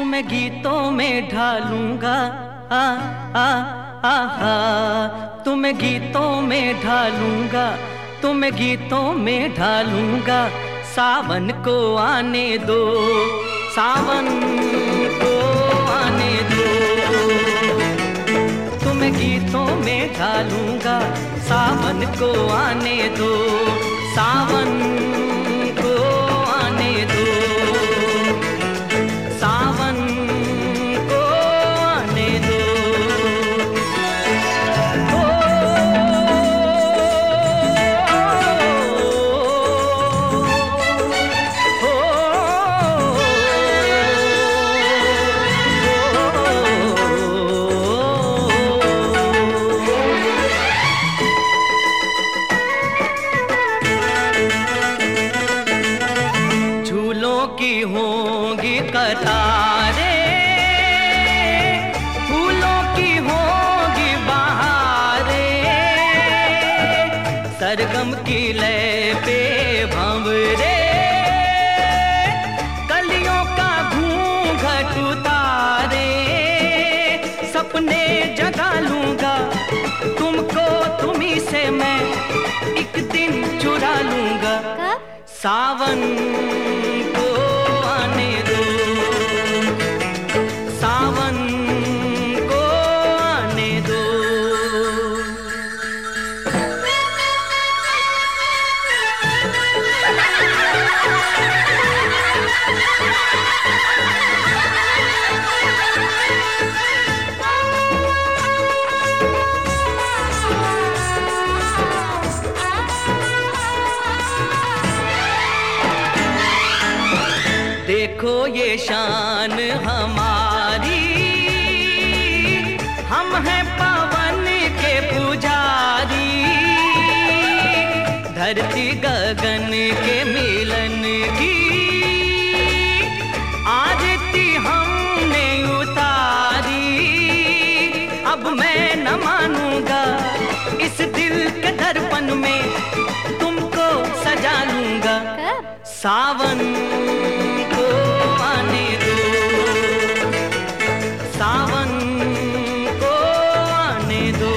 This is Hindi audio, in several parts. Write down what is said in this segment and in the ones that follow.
तुम्हें गीतों में ढालूंगा, आ आ आहा, तुम्हें गीतों में ढालूंगा, तुम्हें गीतों में ढालूंगा। सावन को आने दो, सावन को आने दो, तुम्हें गीतों में ढालूंगा। सावन को आने दो, सावन को आने दो, सावन को आने दो। की होंगी कतारें, फूलों की होंगी बहारें, सरगम की लय पे भंवरे, कलियों का घूंघट उतारे। सपने जगा लूंगा तुमको, तुम्ही से मैं एक दिन चुरा लूंगा। सावन को आने दो, सावन को आने दो। देखो ये शान हमारी, हम हैं पवन के पुजारी। धरती गगन के मिलन की आरती हमने उतारी। अब मैं न मानूंगा इस दिल के दर्पण में, तुमको सजा लूंगा। सावन को आने दो, सावन को आने दो।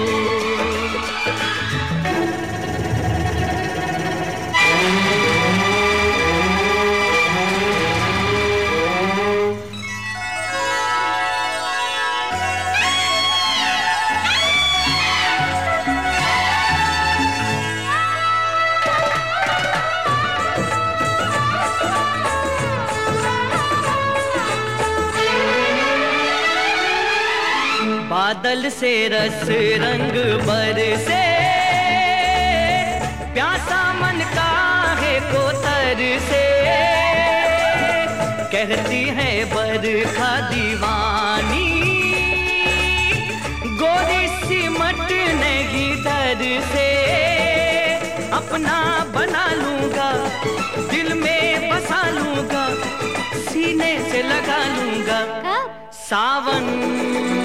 बादल से रस रंग बरसे, प्यासा मन काहे को तरसे। कहती है बरखा दीवानी, गोरी सिमटने की डर से। अपना बना लूंगा, दिल में बसा लूंगा, सीने से लगा लूंगा। सावन